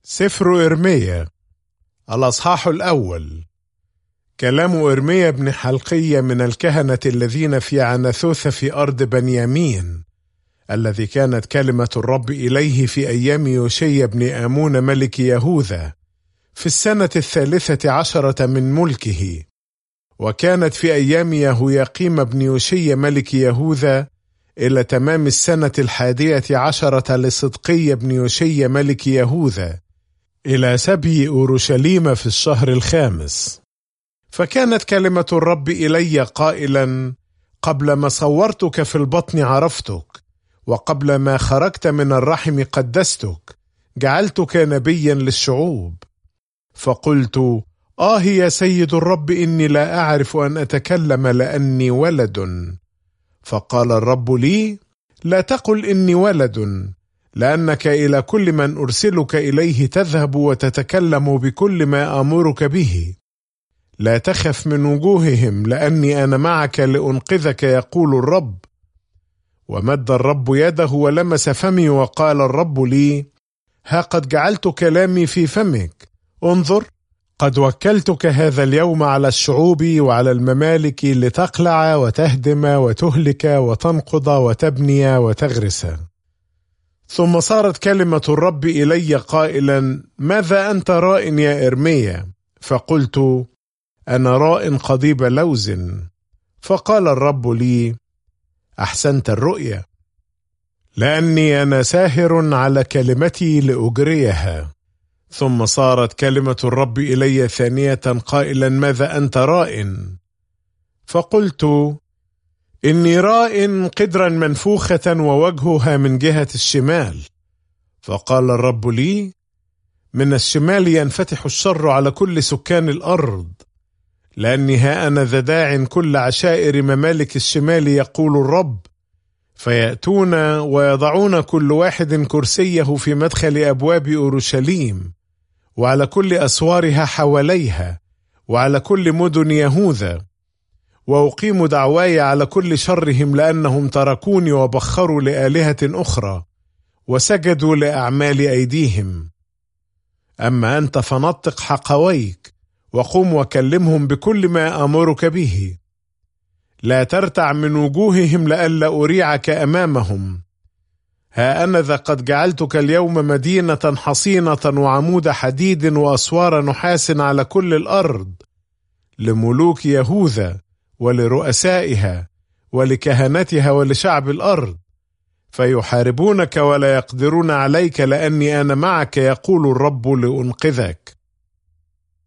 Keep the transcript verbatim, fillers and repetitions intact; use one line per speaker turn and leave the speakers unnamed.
سفر إرميا الأصحاح الأول. كلام إرميا بن حلقية من الكهنة الذين في عناثوث في أرض بنيامين، الذي كانت كلمة الرب إليه في أيام يوشيا بن آمون ملك يهوذا في السنة الثالثة عشرة من ملكه، وكانت في أيام يهوياقيم بن يوشيا ملك يهوذا إلى تمام السنة الحادية عشرة لصدقي بن يوشيا ملك يهوذا إلى سبي أورشليم في الشهر الخامس. فكانت كلمة الرب إلي قائلا: قبل ما صورتك في البطن عرفتك، وقبل ما خرجت من الرحم قدستك، جعلتك نبيا للشعوب. فقلت: آه يا سيد الرب، إني لا أعرف أن أتكلم لأني ولد. فقال الرب لي: لا تقل إني ولد، لأنك إلى كل من أرسلك إليه تذهب وتتكلم بكل ما أمرك به. لا تخف من وجوههم، لأني أنا معك لأنقذك، يقول الرب. ومد الرب يده ولمس فمي، وقال الرب لي: ها قد جعلت كلامي في فمك، انظر، قد وكلتك هذا اليوم على الشعوب وعلى الممالك لتقلع وتهدم وتهلك وتنقض وتبني وتغرس. ثم صارت كلمة الرب إلي قائلا: ماذا أنت راء يا إرميا؟ فقلت: أنا راء قضيب لوز. فقال الرب لي: أحسنت الرؤيا، لأني أنا ساهر على كلمتي لأجريها. ثم صارت كلمة الرب إلي ثانية قائلا: ماذا أنت راء؟ فقلت: إني راء قدرا منفوخة ووجهها من جهة الشمال. فقال الرب لي: من الشمال ينفتح الشر على كل سكان الأرض، لأني ها أنا ذا داع كل عشائر ممالك الشمال، يقول الرب، فيأتون ويضعون كل واحد كرسيه في مدخل أبواب أورشليم، وعلى كل أسوارها حواليها، وعلى كل مدن يهوذا، وأقيم دعواي على كل شرهم، لأنهم تركوني وبخروا لآلهة أخرى وسجدوا لأعمال أيديهم. أما أنت فنطق حقويك، وقم وكلمهم بكل ما أمرك به. لا ترتع من وجوههم لئلا أريعك أمامهم. ها أنا ذا قد جعلتك اليوم مدينة حصينة وعمود حديد وأسوار نحاس على كل الأرض، لملوك يهوذا ولرؤسائها ولكهنتها ولشعب الأرض، فيحاربونك ولا يقدرون عليك، لأني أنا معك، يقول الرب، لأنقذك.